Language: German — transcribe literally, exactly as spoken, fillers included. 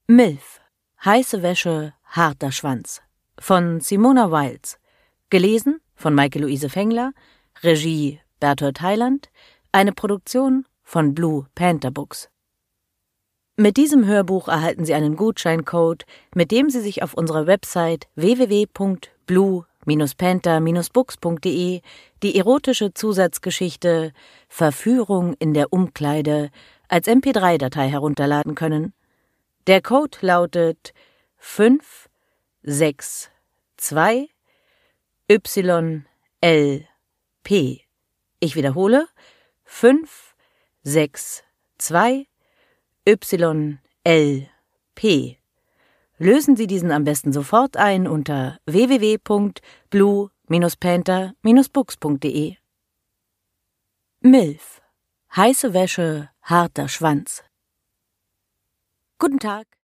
Milf. Heiße Wäsche, harter Schwanz. Von Simona Wiles. Gelesen von Maike-Luise Fengler. Regie Berthold Heiland. Eine Produktion von Blue Panther Books. Mit diesem Hörbuch erhalten Sie einen Gutscheincode, mit dem Sie sich auf unserer Website w w w punkt blue panther books punkt de die erotische Zusatzgeschichte Verführung in der Umkleide als M P drei Datei herunterladen können. Der Code lautet fünf sechs zwei Y L P. Ich wiederhole, fünf sechs zwei Y L P. Lösen Sie diesen am besten sofort ein unter w w w punkt blue panther books punkt de. Milf. Heiße Wäsche, harter Schwanz. Guten Tag.